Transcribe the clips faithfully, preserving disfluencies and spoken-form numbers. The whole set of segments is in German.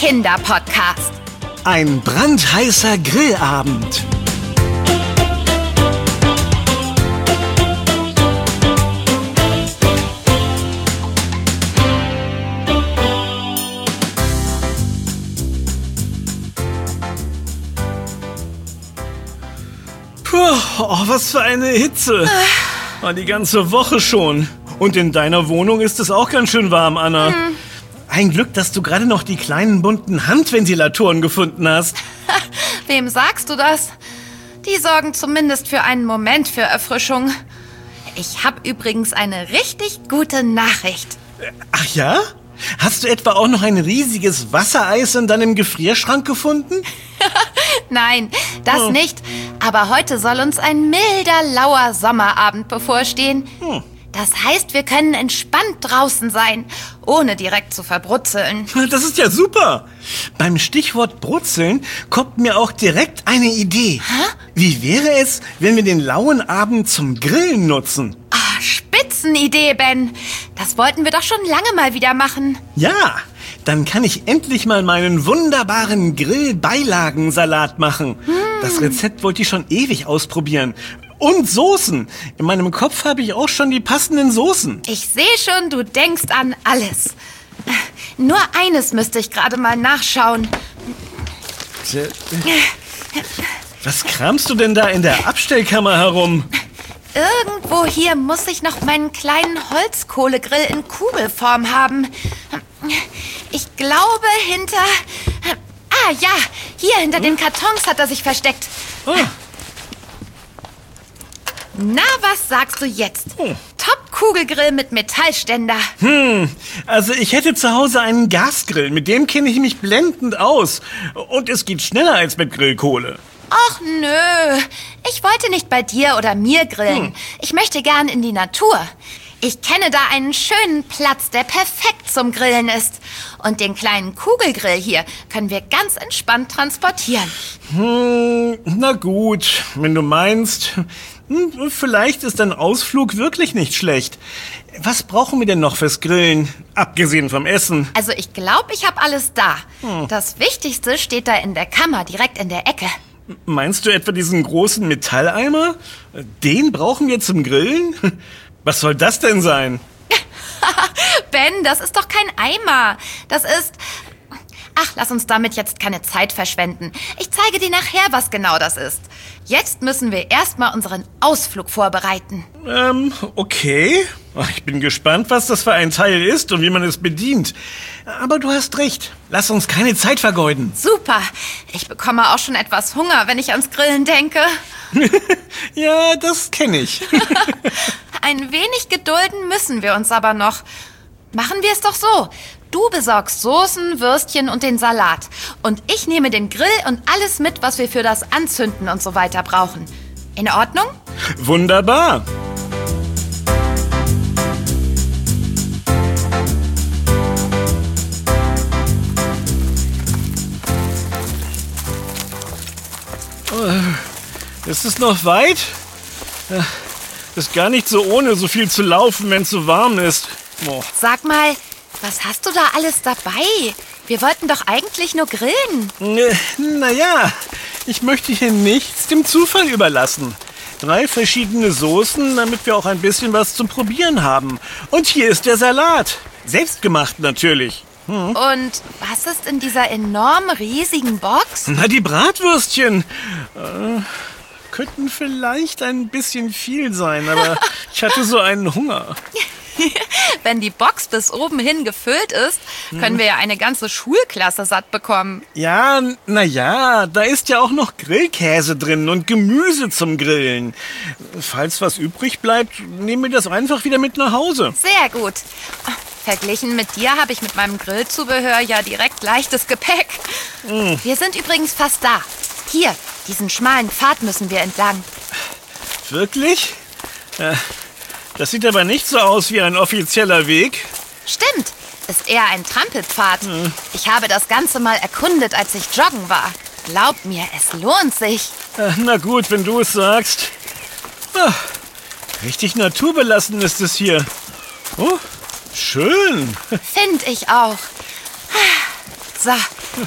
Kinderpodcast. Ein brandheißer Grillabend. Puh, oh, was für eine Hitze. Oh, die ganze Woche schon. Und in deiner Wohnung ist es auch ganz schön warm, Anna. Hm. Ein Glück, dass du gerade noch die kleinen bunten Handventilatoren gefunden hast. Wem sagst du das? Die sorgen zumindest für einen Moment für Erfrischung. Ich habe übrigens eine richtig gute Nachricht. Ach ja? Hast du etwa auch noch ein riesiges Wassereis in deinem Gefrierschrank gefunden? Nein, das oh. nicht. Aber heute soll uns ein milder, lauer Sommerabend bevorstehen. Hm. Das heißt, wir können entspannt draußen sein, ohne direkt zu verbrutzeln. Das ist ja super. Beim Stichwort Brutzeln kommt mir auch direkt eine Idee. Hä? Wie wäre es, wenn wir den lauen Abend zum Grillen nutzen? Ah, Spitzenidee, Ben. Das wollten wir doch schon lange mal wieder machen. Ja, dann kann ich endlich mal meinen wunderbaren Grillbeilagensalat machen. Hm. Das Rezept wollte ich schon ewig ausprobieren. Und Soßen. In meinem Kopf habe ich auch schon die passenden Soßen. Ich sehe schon, du denkst an alles. Nur eines müsste ich gerade mal nachschauen. Was kramst du denn da in der Abstellkammer herum? Irgendwo hier muss ich noch meinen kleinen Holzkohlegrill in Kugelform haben. Ich glaube hinter... Ah ja, hier hinter den Kartons hat er sich versteckt. Oh. Na, was sagst du jetzt? Oh. Top-Kugelgrill mit Metallständer. Hm, also ich hätte zu Hause einen Gasgrill. Mit dem kenne ich mich blendend aus. Und es geht schneller als mit Grillkohle. Ach nö, ich wollte nicht bei dir oder mir grillen. Hm. Ich möchte gern in die Natur. Ich kenne da einen schönen Platz, der perfekt zum Grillen ist. Und den kleinen Kugelgrill hier können wir ganz entspannt transportieren. Hm, na gut, wenn du meinst... Hm, vielleicht ist ein Ausflug wirklich nicht schlecht. Was brauchen wir denn noch fürs Grillen, abgesehen vom Essen? Also ich glaube, ich habe alles da. Hm. Das Wichtigste steht da in der Kammer, direkt in der Ecke. Meinst du etwa diesen großen Metalleimer? Den brauchen wir zum Grillen? Was soll das denn sein? Ben, das ist doch kein Eimer. Das ist... Ach, lass uns damit jetzt keine Zeit verschwenden. Ich zeige dir nachher, was genau das ist. Jetzt müssen wir erstmal unseren Ausflug vorbereiten. Ähm, okay. Ich bin gespannt, was das für ein Teil ist und wie man es bedient. Aber du hast recht. Lass uns keine Zeit vergeuden. Super. Ich bekomme auch schon etwas Hunger, wenn ich ans Grillen denke. Ja, das kenne ich. Ein wenig gedulden müssen wir uns aber noch. Machen wir es doch so. Du besorgst Soßen, Würstchen und den Salat. Und ich nehme den Grill und alles mit, was wir für das Anzünden und so weiter brauchen. In Ordnung? Wunderbar. Ist es noch weit? Ist gar nicht so ohne, so viel zu laufen, wenn es so warm ist. Oh. Sag mal, was hast du da alles dabei? Wir wollten doch eigentlich nur grillen. Naja, ich möchte hier nichts dem Zufall überlassen. Drei verschiedene Soßen, damit wir auch ein bisschen was zum Probieren haben. Und hier ist der Salat. Selbstgemacht natürlich. Hm. Und was ist in dieser enorm riesigen Box? Na, die Bratwürstchen. Äh, könnten vielleicht ein bisschen viel sein, aber ich hatte so einen Hunger. Wenn die Box bis oben hin gefüllt ist, können wir ja eine ganze Schulklasse satt bekommen. Ja, na ja, da ist ja auch noch Grillkäse drin und Gemüse zum Grillen. Falls was übrig bleibt, nehmen wir das einfach wieder mit nach Hause. Sehr gut. Verglichen mit dir habe ich mit meinem Grillzubehör ja direkt leichtes Gepäck. Mm. Wir sind übrigens fast da. Hier, diesen schmalen Pfad müssen wir entlang. Wirklich? Äh. Das sieht aber nicht so aus wie ein offizieller Weg. Stimmt, ist eher ein Trampelpfad. Hm. Ich habe das Ganze mal erkundet, als ich joggen war. Glaub mir, es lohnt sich. Na gut, wenn du es sagst. Ach, richtig naturbelassen ist es hier. Oh, schön. Find ich auch. So,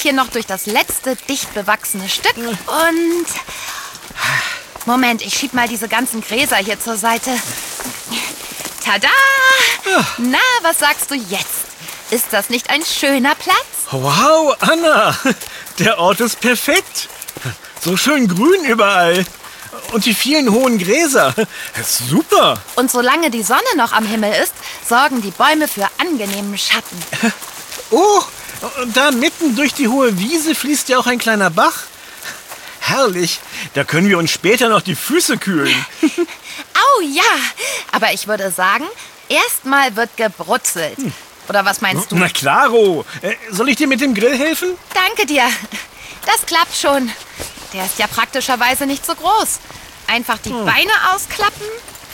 hier noch durch das letzte dicht bewachsene Stück und... Moment, ich schieb mal diese ganzen Gräser hier zur Seite. Tada! Na, was sagst du jetzt? Ist das nicht ein schöner Platz? Wow, Anna, der Ort ist perfekt. So schön grün überall. Und die vielen hohen Gräser. Super. Und solange die Sonne noch am Himmel ist, sorgen die Bäume für angenehmen Schatten. Oh, und da mitten durch die hohe Wiese fließt ja auch ein kleiner Bach. Herrlich, da können wir uns später noch die Füße kühlen. Au ja, aber ich würde sagen, erstmal wird gebrutzelt. Hm. Oder was meinst du? Na klaro. Äh, soll ich dir mit dem Grill helfen? Danke dir. Das klappt schon. Der ist ja praktischerweise nicht so groß. Einfach die hm. Beine ausklappen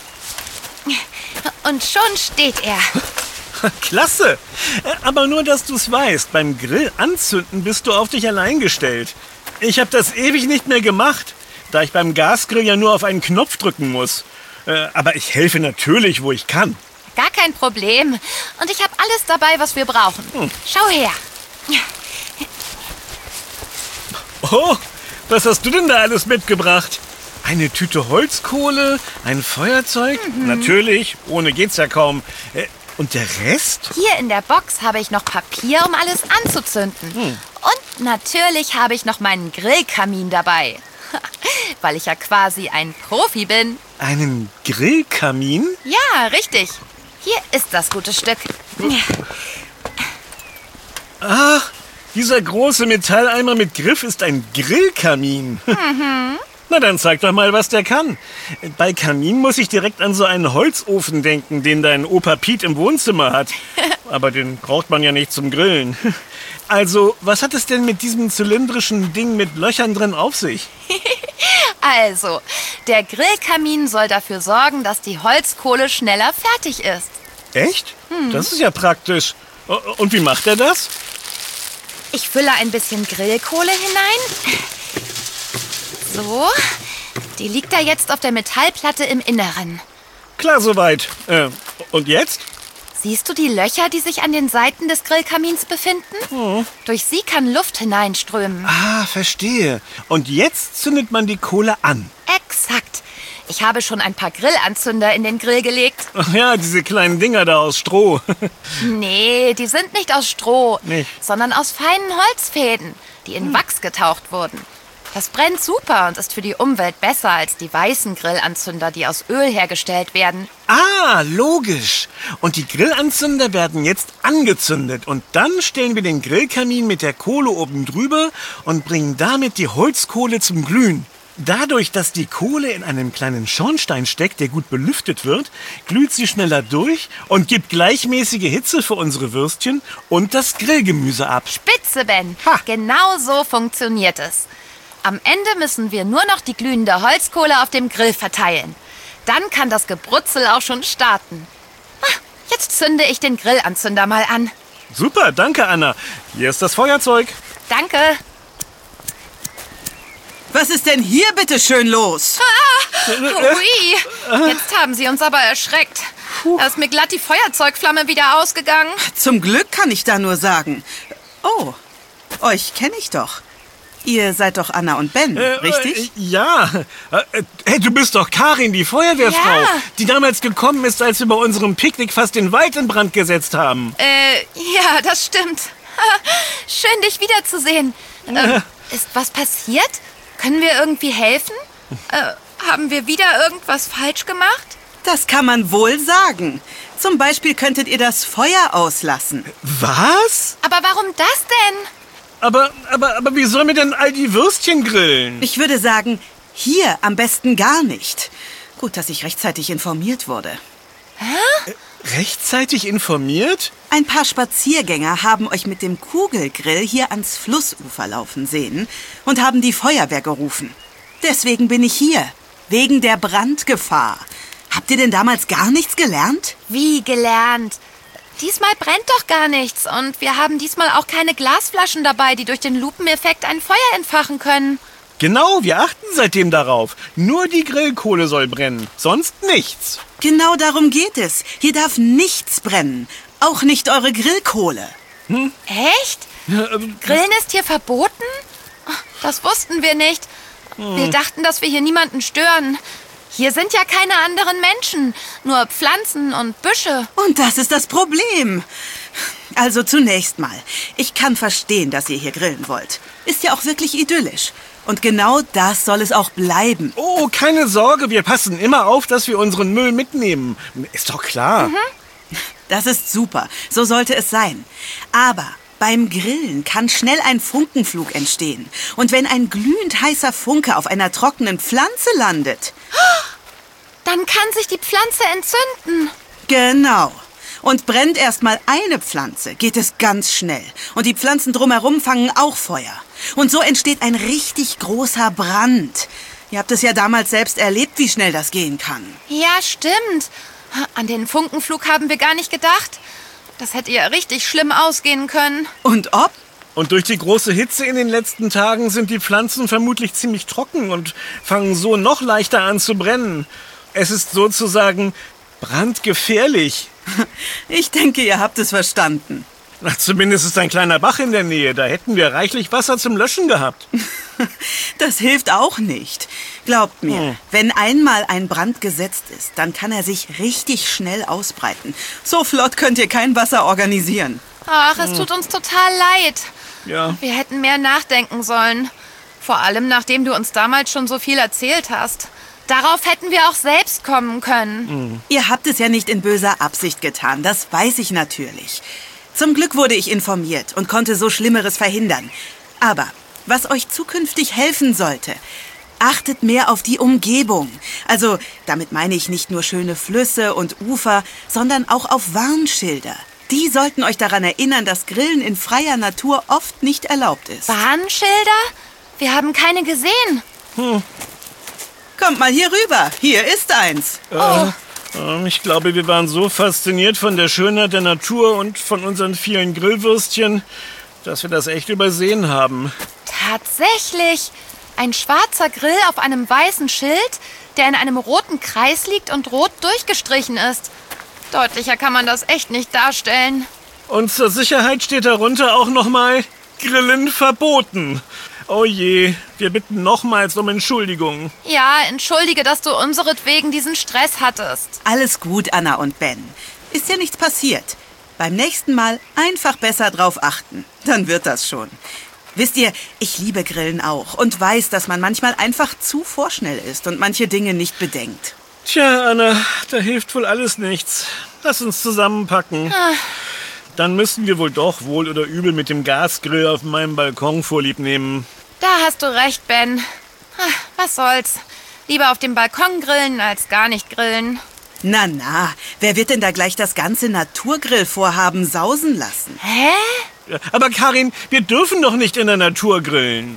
und schon steht er. Klasse. Aber nur, dass du es weißt, beim Grill anzünden bist du auf dich allein gestellt. Ich habe das ewig nicht mehr gemacht, da ich beim Gasgrill ja nur auf einen Knopf drücken muss. Äh, aber ich helfe natürlich, wo ich kann. Gar kein Problem. Und ich habe alles dabei, was wir brauchen. Hm. Schau her. Oh, was hast du denn da alles mitgebracht? Eine Tüte Holzkohle, ein Feuerzeug? Mhm. Natürlich, ohne geht's ja kaum. Äh, und der Rest? Hier in der Box habe ich noch Papier, um alles anzuzünden. Hm. Und natürlich habe ich noch meinen Grillkamin dabei. Weil ich ja quasi ein Profi bin. Einen Grillkamin? Ja, richtig. Hier ist das gute Stück. Ach, dieser große Metalleimer mit Griff ist ein Grillkamin. Mhm. Na, dann zeig doch mal, was der kann. Bei Kamin muss ich direkt an so einen Holzofen denken, den dein Opa Piet im Wohnzimmer hat. Aber den braucht man ja nicht zum Grillen. Also, was hat es denn mit diesem zylindrischen Ding mit Löchern drin auf sich? Also, der Grillkamin soll dafür sorgen, dass die Holzkohle schneller fertig ist. Echt? Hm. Das ist ja praktisch. Und wie macht er das? Ich fülle ein bisschen Grillkohle hinein. So, die liegt da jetzt auf der Metallplatte im Inneren. Klar soweit. Äh, und jetzt? Siehst du die Löcher, die sich an den Seiten des Grillkamins befinden? Hm. Durch sie kann Luft hineinströmen. Ah, verstehe. Und jetzt zündet man die Kohle an. Exakt. Ich habe schon ein paar Grillanzünder in den Grill gelegt. Ach ja, diese kleinen Dinger da aus Stroh. Nee, die sind nicht aus Stroh, nicht. sondern aus feinen Holzfäden, die in hm. Wachs getaucht wurden. Das brennt super und ist für die Umwelt besser als die weißen Grillanzünder, die aus Öl hergestellt werden. Ah, logisch. Und die Grillanzünder werden jetzt angezündet. Und dann stellen wir den Grillkamin mit der Kohle oben drüber und bringen damit die Holzkohle zum Glühen. Dadurch, dass die Kohle in einem kleinen Schornstein steckt, der gut belüftet wird, glüht sie schneller durch und gibt gleichmäßige Hitze für unsere Würstchen und das Grillgemüse ab. Spitze, Ben. Ha. Genau so funktioniert es. Am Ende müssen wir nur noch die glühende Holzkohle auf dem Grill verteilen. Dann kann das Gebrutzel auch schon starten. Jetzt zünde ich den Grillanzünder mal an. Super, danke, Anna. Hier ist das Feuerzeug. Danke. Was ist denn hier bitte schön los? Ah, ui, jetzt haben Sie uns aber erschreckt. Da ist mir glatt die Feuerzeugflamme wieder ausgegangen. Zum Glück kann ich da nur sagen. Oh, euch kenne ich doch. Ihr seid doch Anna und Ben, äh, richtig? Äh, ja. Äh, hey, du bist doch Karin, die Feuerwehrfrau, ja. die damals gekommen ist, als wir bei unserem Picknick fast den Wald in Brand gesetzt haben. Äh, ja, das stimmt. Schön, dich wiederzusehen. Äh, ist was passiert? Können wir irgendwie helfen? Äh, haben wir wieder irgendwas falsch gemacht? Das kann man wohl sagen. Zum Beispiel könntet ihr das Feuer auslassen. Was? Aber warum das denn? Aber, aber, aber wie sollen wir denn all die Würstchen grillen? Ich würde sagen, hier am besten gar nicht. Gut, dass ich rechtzeitig informiert wurde. Hä? Äh, rechtzeitig informiert? Ein paar Spaziergänger haben euch mit dem Kugelgrill hier ans Flussufer laufen sehen und haben die Feuerwehr gerufen. Deswegen bin ich hier, wegen der Brandgefahr. Habt ihr denn damals gar nichts gelernt? Wie gelernt? Diesmal brennt doch gar nichts und wir haben diesmal auch keine Glasflaschen dabei, die durch den Lupeneffekt ein Feuer entfachen können. Genau, wir achten seitdem darauf. Nur die Grillkohle soll brennen, sonst nichts. Genau darum geht es. Hier darf nichts brennen, auch nicht eure Grillkohle. Hm? Echt? Grillen ist hier verboten? Das wussten wir nicht. Wir dachten, dass wir hier niemanden stören. Hier sind ja keine anderen Menschen, nur Pflanzen und Büsche. Und das ist das Problem. Also zunächst mal, ich kann verstehen, dass ihr hier grillen wollt. Ist ja auch wirklich idyllisch. Und genau das soll es auch bleiben. Oh, keine Sorge, wir passen immer auf, dass wir unseren Müll mitnehmen. Ist doch klar. Mhm. Das ist super, so sollte es sein. Aber beim Grillen kann schnell ein Funkenflug entstehen. Und wenn ein glühend heißer Funke auf einer trockenen Pflanze landet... Dann kann sich die Pflanze entzünden. Genau. Und brennt erst mal eine Pflanze, geht es ganz schnell. Und die Pflanzen drumherum fangen auch Feuer. Und so entsteht ein richtig großer Brand. Ihr habt es ja damals selbst erlebt, wie schnell das gehen kann. Ja, stimmt. An den Funkenflug haben wir gar nicht gedacht. Das hätte ja richtig schlimm ausgehen können. Und ob? Und durch die große Hitze in den letzten Tagen sind die Pflanzen vermutlich ziemlich trocken und fangen so noch leichter an zu brennen. Es ist sozusagen brandgefährlich. Ich denke, ihr habt es verstanden. Na, zumindest ist ein kleiner Bach in der Nähe. Da hätten wir reichlich Wasser zum Löschen gehabt. Das hilft auch nicht. Glaubt mir, hm. wenn einmal ein Brand gesetzt ist, dann kann er sich richtig schnell ausbreiten. So flott könnt ihr kein Wasser organisieren. Ach, es tut uns total leid. Ja. Wir hätten mehr nachdenken sollen. Vor allem, nachdem du uns damals schon so viel erzählt hast. Darauf hätten wir auch selbst kommen können. Mhm. Ihr habt es ja nicht in böser Absicht getan, das weiß ich natürlich. Zum Glück wurde ich informiert und konnte so Schlimmeres verhindern. Aber was euch zukünftig helfen sollte, achtet mehr auf die Umgebung. Also, damit meine ich nicht nur schöne Flüsse und Ufer, sondern auch auf Warnschilder. Die sollten euch daran erinnern, dass Grillen in freier Natur oft nicht erlaubt ist. Warnschilder? Wir haben keine gesehen. Hm. Kommt mal hier rüber. Hier ist eins. Oh. Äh, ich glaube, wir waren so fasziniert von der Schönheit der Natur und von unseren vielen Grillwürstchen, dass wir das echt übersehen haben. Tatsächlich. Ein schwarzer Grill auf einem weißen Schild, der in einem roten Kreis liegt und rot durchgestrichen ist. Deutlicher kann man das echt nicht darstellen. Und zur Sicherheit steht darunter auch nochmal Grillen verboten. Oh je, wir bitten nochmals um Entschuldigung. Ja, entschuldige, dass du unseretwegen diesen Stress hattest. Alles gut, Anna und Ben. Ist ja nichts passiert. Beim nächsten Mal einfach besser drauf achten. Dann wird das schon. Wisst ihr, ich liebe Grillen auch und weiß, dass man manchmal einfach zu vorschnell ist und manche Dinge nicht bedenkt. Tja, Anna, da hilft wohl alles nichts. Lass uns zusammenpacken. Ah. Dann müssen wir wohl doch wohl oder übel mit dem Gasgrill auf meinem Balkon Vorlieb nehmen. Da hast du recht, Ben. Ach, was soll's. Lieber auf dem Balkon grillen als gar nicht grillen. Na, na, wer wird denn da gleich das ganze Naturgrillvorhaben sausen lassen? Hä? Aber Karin, wir dürfen doch nicht in der Natur grillen.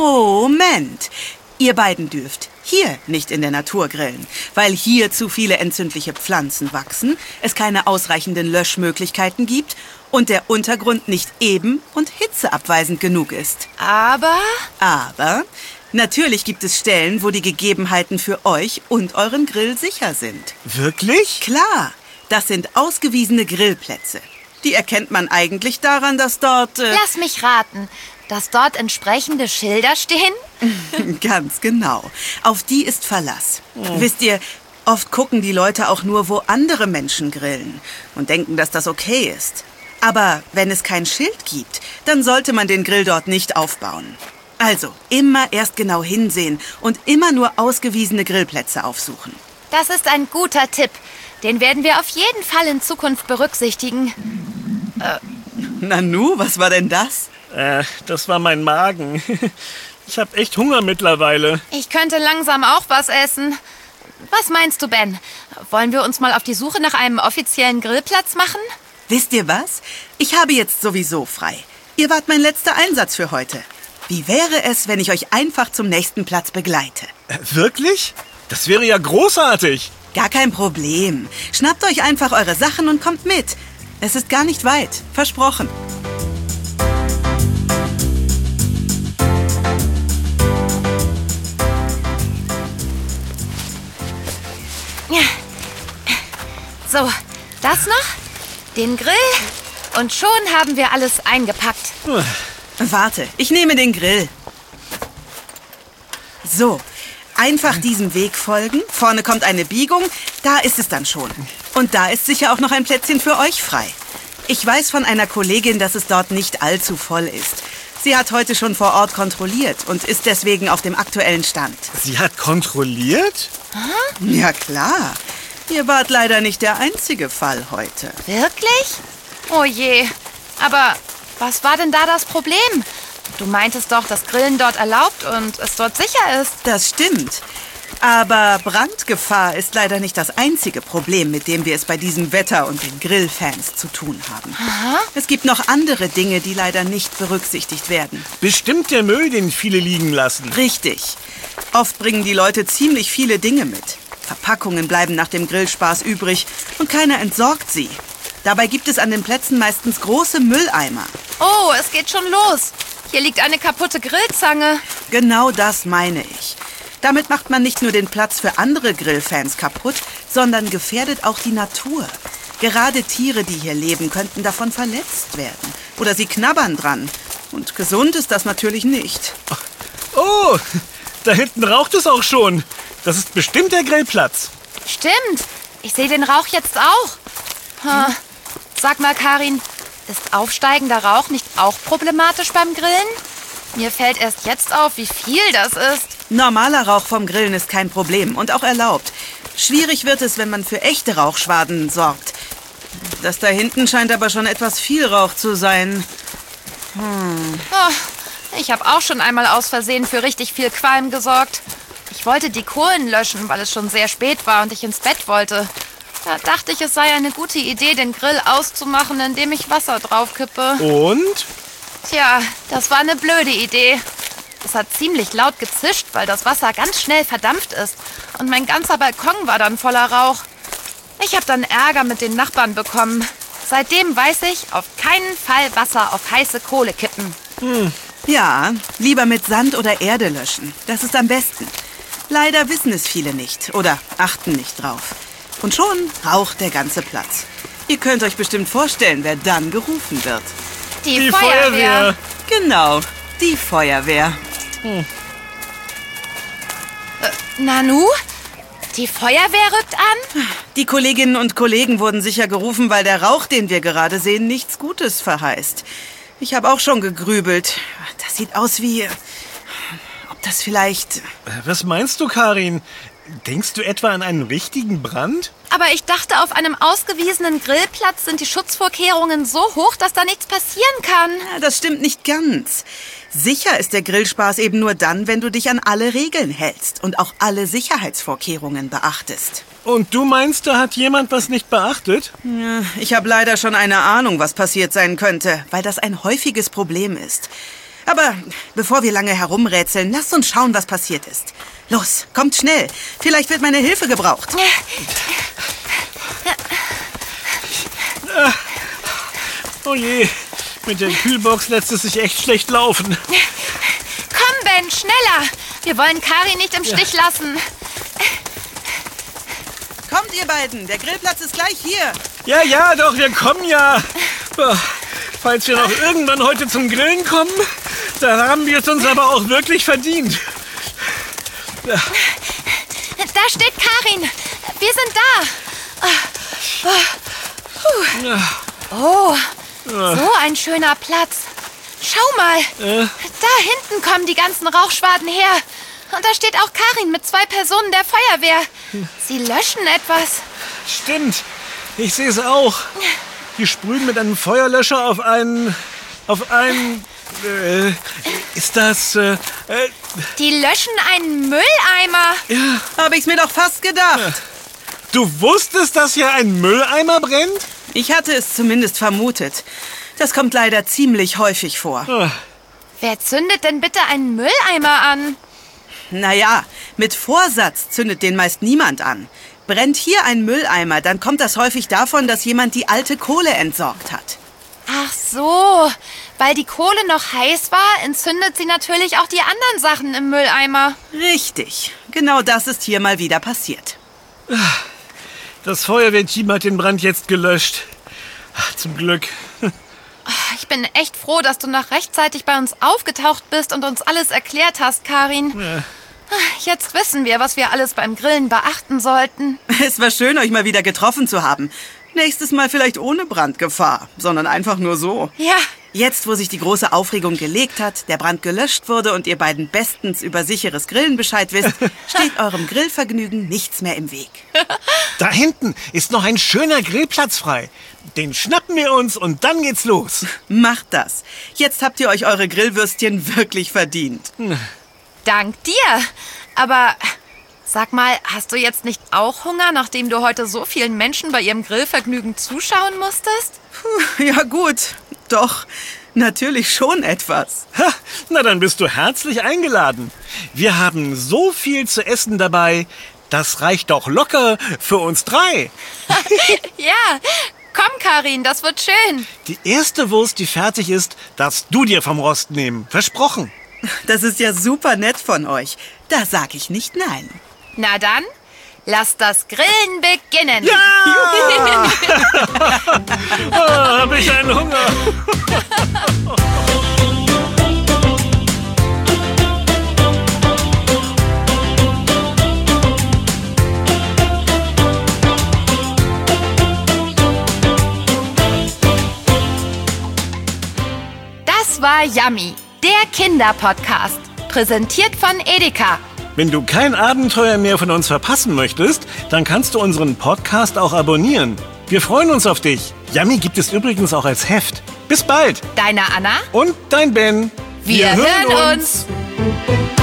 Moment. Ihr beiden dürft hier nicht in der Natur grillen, weil hier zu viele entzündliche Pflanzen wachsen, es keine ausreichenden Löschmöglichkeiten gibt und der Untergrund nicht eben- und hitzeabweisend genug ist. Aber? Aber natürlich gibt es Stellen, wo die Gegebenheiten für euch und euren Grill sicher sind. Wirklich? Klar, das sind ausgewiesene Grillplätze. Die erkennt man eigentlich daran, dass dort... Äh Lass mich raten, dass dort entsprechende Schilder stehen? Ganz genau. Auf die ist Verlass. Oh. Wisst ihr, oft gucken die Leute auch nur, wo andere Menschen grillen und denken, dass das okay ist. Aber wenn es kein Schild gibt, dann sollte man den Grill dort nicht aufbauen. Also, immer erst genau hinsehen und immer nur ausgewiesene Grillplätze aufsuchen. Das ist ein guter Tipp. Den werden wir auf jeden Fall in Zukunft berücksichtigen. Äh. Nanu, was war denn das? Äh, das war mein Magen. Ich habe echt Hunger mittlerweile. Ich könnte langsam auch was essen. Was meinst du, Ben? Wollen wir uns mal auf die Suche nach einem offiziellen Grillplatz machen? Wisst ihr was? Ich habe jetzt sowieso frei. Ihr wart mein letzter Einsatz für heute. Wie wäre es, wenn ich euch einfach zum nächsten Platz begleite? Äh, wirklich? Das wäre ja großartig. Gar kein Problem. Schnappt euch einfach eure Sachen und kommt mit. Es ist gar nicht weit. Versprochen. Ja. So, das noch? Den Grill Und schon haben wir alles eingepackt. Warte, ich nehme den Grill. So, einfach diesem Weg folgen. Vorne kommt eine Biegung, da ist es dann schon. Und da ist sicher auch noch ein Plätzchen für euch frei. Ich weiß von einer Kollegin, dass es dort nicht allzu voll ist. Sie hat heute schon vor Ort kontrolliert und ist deswegen auf dem aktuellen Stand. Sie hat kontrolliert? Ja klar, ihr wart leider nicht der einzige Fall heute. Wirklich? Oh je. Aber was war denn da das Problem? Du meintest doch, dass Grillen dort erlaubt und es dort sicher ist. Das stimmt. Aber Brandgefahr ist leider nicht das einzige Problem, mit dem wir es bei diesem Wetter und den Grillfans zu tun haben. Aha. Es gibt noch andere Dinge, die leider nicht berücksichtigt werden. Bestimmt der Müll, den viele liegen lassen. Richtig. Oft bringen die Leute ziemlich viele Dinge mit. Verpackungen bleiben nach dem Grillspaß übrig und keiner entsorgt sie. Dabei gibt es an den Plätzen meistens große Mülleimer. Oh, es geht schon los. Hier liegt eine kaputte Grillzange. Genau das meine ich. Damit macht man nicht nur den Platz für andere Grillfans kaputt, sondern gefährdet auch die Natur. Gerade Tiere, die hier leben, könnten davon verletzt werden. Oder sie knabbern dran. Und gesund ist das natürlich nicht. Oh, da hinten raucht es auch schon. Das ist bestimmt der Grillplatz. Stimmt. Ich sehe den Rauch jetzt auch. Hm. Sag mal, Karin, ist aufsteigender Rauch nicht auch problematisch beim Grillen? Mir fällt erst jetzt auf, wie viel das ist. Normaler Rauch vom Grillen ist kein Problem und auch erlaubt. Schwierig wird es, wenn man für echte Rauchschwaden sorgt. Das da hinten scheint aber schon etwas viel Rauch zu sein. Hm. Oh, ich habe auch schon einmal aus Versehen für richtig viel Qualm gesorgt. Ich wollte die Kohlen löschen, weil es schon sehr spät war und ich ins Bett wollte. Da dachte ich, es sei eine gute Idee, den Grill auszumachen, indem ich Wasser draufkippe. Und? Tja, das war eine blöde Idee. Es hat ziemlich laut gezischt, weil das Wasser ganz schnell verdampft ist. Und mein ganzer Balkon war dann voller Rauch. Ich habe dann Ärger mit den Nachbarn bekommen. Seitdem weiß ich, auf keinen Fall Wasser auf heiße Kohle kippen. Hm. Ja, lieber mit Sand oder Erde löschen. Das ist am besten. Leider wissen es viele nicht oder achten nicht drauf. Und schon raucht der ganze Platz. Ihr könnt euch bestimmt vorstellen, wer dann gerufen wird. Die, Die Feuerwehr. Feuerwehr. Genau, die Feuerwehr. Hm. Äh, Nanu? Die Feuerwehr rückt an? Die Kolleginnen und Kollegen wurden sicher gerufen, weil der Rauch, den wir gerade sehen, nichts Gutes verheißt. Ich habe auch schon gegrübelt. Das sieht aus wie... Ob das vielleicht... Was meinst du, Karin? Denkst du etwa an einen richtigen Brand? Aber ich dachte, auf einem ausgewiesenen Grillplatz sind die Schutzvorkehrungen so hoch, dass da nichts passieren kann. Ja, das stimmt nicht ganz. Sicher ist der Grillspaß eben nur dann, wenn du dich an alle Regeln hältst und auch alle Sicherheitsvorkehrungen beachtest. Und du meinst, da hat jemand was nicht beachtet? Ja, ich habe leider schon eine Ahnung, was passiert sein könnte, weil das ein häufiges Problem ist. Aber bevor wir lange herumrätseln, lasst uns schauen, was passiert ist. Los, kommt schnell. Vielleicht wird meine Hilfe gebraucht. Oh je, mit der Kühlbox lässt es sich echt schlecht laufen. Komm, Ben, schneller. Wir wollen Karin nicht im Stich lassen. Kommt, ihr beiden. Der Grillplatz ist gleich hier. Ja, ja, doch, wir kommen ja. Falls wir noch irgendwann heute zum Grillen kommen, da haben wir es uns aber auch wirklich verdient. Da steht Karin. Wir sind da. Oh, so ein schöner Platz. Schau mal. Da hinten kommen die ganzen Rauchschwaden her. Und da steht auch Karin mit zwei Personen der Feuerwehr. Sie löschen etwas. Stimmt. Ich sehe es auch. Die sprühen mit einem Feuerlöscher auf einen... Auf einen... Äh, ist das... Äh, äh, Die löschen einen Mülleimer. ja. Habe ich's mir doch fast gedacht. Du wusstest, dass hier ein Mülleimer brennt? Ich hatte es zumindest vermutet. Das kommt leider ziemlich häufig vor. Ah. Wer zündet denn bitte einen Mülleimer an? Naja, mit Vorsatz zündet den meist niemand an. Brennt hier ein Mülleimer, dann kommt das häufig davon, dass jemand die alte Kohle entsorgt hat. Ach so, weil die Kohle noch heiß war, entzündet sie natürlich auch die anderen Sachen im Mülleimer. Richtig, genau das ist hier mal wieder passiert. Das Feuerwehrteam hat den Brand jetzt gelöscht. Ach, zum Glück. Ich bin echt froh, dass du noch rechtzeitig bei uns aufgetaucht bist und uns alles erklärt hast, Karin. Ja. Jetzt wissen wir, was wir alles beim Grillen beachten sollten. Es war schön, euch mal wieder getroffen zu haben. Nächstes Mal vielleicht ohne Brandgefahr, sondern einfach nur so. Ja. Jetzt, wo sich die große Aufregung gelegt hat, der Brand gelöscht wurde und ihr beiden bestens über sicheres Grillen Bescheid wisst, steht eurem Grillvergnügen nichts mehr im Weg. Da hinten ist noch ein schöner Grillplatz frei. Den schnappen wir uns und dann geht's los. Macht das. Jetzt habt ihr euch eure Grillwürstchen wirklich verdient. Dank dir. Aber sag mal, hast du jetzt nicht auch Hunger, nachdem du heute so vielen Menschen bei ihrem Grillvergnügen zuschauen musstest? Puh, ja gut, doch, natürlich schon etwas. Ha, na, dann bist du herzlich eingeladen. Wir haben so viel zu essen dabei, das reicht doch locker für uns drei. Ja, komm, Karin, das wird schön. Die erste Wurst, die fertig ist, darfst du dir vom Rost nehmen. Versprochen. Das ist ja super nett von euch. Da sag ich nicht nein. Na dann, lass das Grillen beginnen. Ja! Oh, hab ich einen Hunger. Das war Yummy, der Kinderpodcast, präsentiert von Edeka. Wenn du kein Abenteuer mehr von uns verpassen möchtest, dann kannst du unseren Podcast auch abonnieren. Wir freuen uns auf dich. Yummy gibt es übrigens auch als Heft. Bis bald. Deine Anna Und dein Ben. Wir, Wir hören uns. uns.